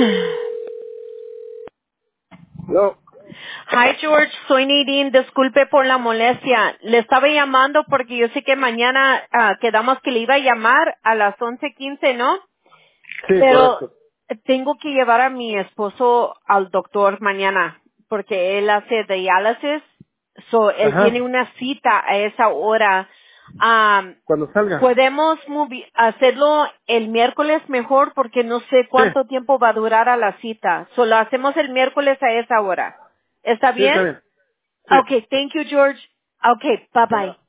No. Hi George, soy Nadine, disculpe por la molestia. Le estaba llamando porque yo sé que mañana quedamos que le iba a llamar a las 11:15, ¿no? Sí, Pero correcto. tengo que llevar a mi esposo al doctor mañana porque él hace diálisis, él tiene Ajá. una cita a esa hora. Am, Cuando salga. Podemos hacerlo el miércoles mejor porque no sé Sí. cuánto tiempo va a durar a la cita. Solo hacemos el miércoles a esa hora. ¿Está Sí, bien? está bien. Sí. Okay, thank you, George. Okay, bye bye.